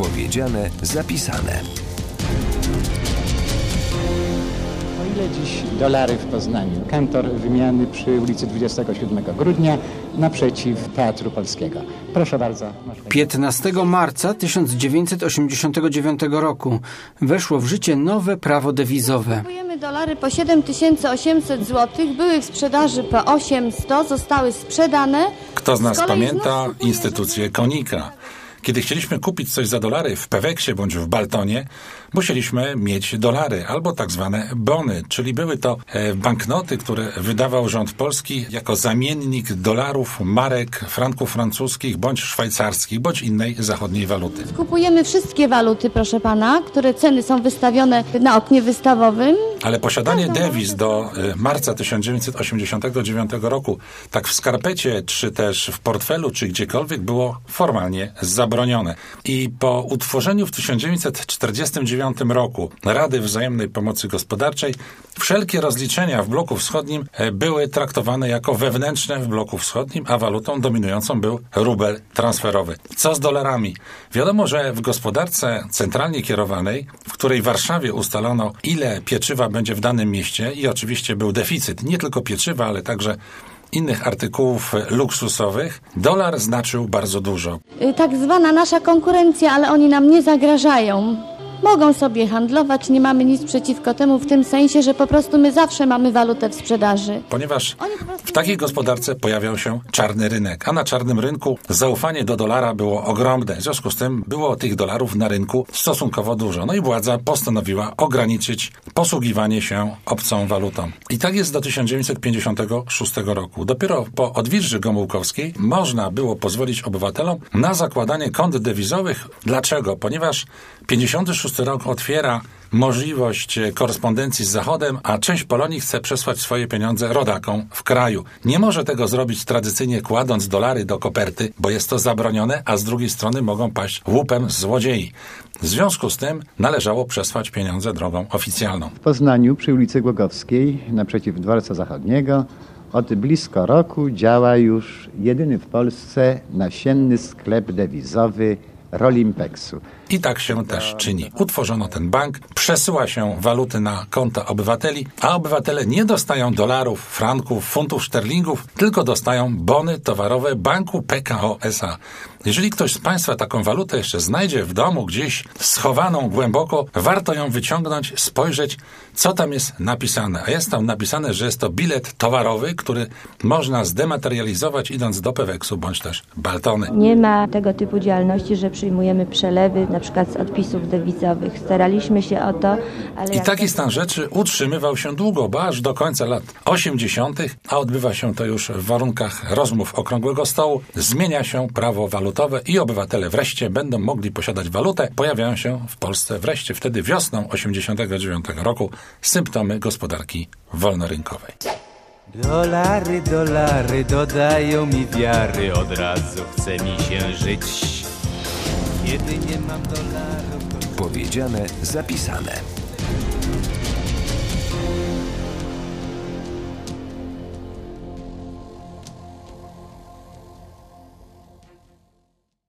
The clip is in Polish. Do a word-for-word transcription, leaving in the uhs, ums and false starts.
Powiedziane, zapisane. O ile dziś dolary w Poznaniu? Kantor wymiany przy ulicy dwudziestego siódmego grudnia naprzeciw Teatru Polskiego. Proszę bardzo. piętnastego marca tysiąc dziewięćset osiemdziesiątego dziewiątego roku weszło w życie nowe prawo dewizowe. Kupujemy dolary po siedem tysięcy osiemset złotych, były w sprzedaży po osiemset, zostały sprzedane. Kto z nas Z kolei pamięta znów kupuje- instytucję Konika? Kiedy chcieliśmy kupić coś za dolary w Peweksie bądź w Baltonie, musieliśmy mieć dolary albo tak zwane bony, czyli były to e, banknoty, które wydawał rząd polski jako zamiennik dolarów, marek, franków francuskich bądź szwajcarskich, bądź innej zachodniej waluty. Kupujemy wszystkie waluty, proszę pana, które ceny są wystawione na oknie wystawowym. Ale posiadanie dewiz do e, marca tysiąc dziewięćset osiemdziesiątego dziewiątego roku, tak w skarpecie, czy też w portfelu, czy gdziekolwiek, było formalnie zabronione. I po utworzeniu w tysiąc dziewięćset czterdziestym dziewiątym roku Rady Wzajemnej Pomocy Gospodarczej wszelkie rozliczenia w bloku wschodnim e, były traktowane jako wewnętrzne w bloku wschodnim, a walutą dominującą był rubel transferowy. Co z dolarami? Wiadomo, że w gospodarce centralnie kierowanej, w której w Warszawie ustalono, ile pieczywa będzie w danym mieście i oczywiście był deficyt nie tylko pieczywa, ale także innych artykułów luksusowych, dolar znaczył bardzo dużo. Y, Tak zwana nasza konkurencja, ale oni nam nie zagrażają. Mogą sobie handlować, nie mamy nic przeciwko temu w tym sensie, że po prostu my zawsze mamy walutę w sprzedaży. Ponieważ w takiej gospodarce pojawiał się czarny rynek, a na czarnym rynku zaufanie do dolara było ogromne. W związku z tym było tych dolarów na rynku stosunkowo dużo. No i władza postanowiła ograniczyć posługiwanie się obcą walutą. I tak jest do tysiąc dziewięćset pięćdziesiątego szóstego roku. Dopiero po odwilży Gomułkowskiej można było pozwolić obywatelom na zakładanie kont dewizowych. Dlaczego? Ponieważ pięćdziesiąty szósty rok otwiera możliwość korespondencji z Zachodem, a część Polonii chce przesłać swoje pieniądze rodakom w kraju. Nie może tego zrobić tradycyjnie kładąc dolary do koperty, bo jest to zabronione, a z drugiej strony mogą paść łupem złodziei. W związku z tym należało przesłać pieniądze drogą oficjalną. W Poznaniu przy ulicy Głogowskiej naprzeciw Dworca Zachodniego od blisko roku działa już jedyny w Polsce nasienny sklep dewizowy Rolimpeksu. I tak się też czyni. Utworzono ten bank, przesyła się waluty na konta obywateli, a obywatele nie dostają dolarów, franków, funtów szterlingów, tylko dostają bony towarowe banku P K O S A. Jeżeli ktoś z Państwa taką walutę jeszcze znajdzie w domu gdzieś schowaną głęboko, warto ją wyciągnąć, spojrzeć, co tam jest napisane. A jest tam napisane, że jest to bilet towarowy, który można zdematerializować idąc do Peweksu bądź też Baltony. Nie ma tego typu działalności, że przyjmujemy przelewy na przykład z odpisów dewizowych. Staraliśmy się o to, ale... I taki stan rzeczy utrzymywał się długo, bo aż do końca lat osiemdziesiątych, a odbywa się to już w warunkach rozmów okrągłego stołu, zmienia się prawo walutowe i obywatele wreszcie będą mogli posiadać walutę. Pojawiają się w Polsce wreszcie wtedy wiosną osiemdziesiątego dziewiątego roku symptomy gospodarki wolnorynkowej. Dolary, dolary dodają mi wiary, od razu chce mi się żyć. Kiedy nie mam dolarów... Powiedziane, zapisane.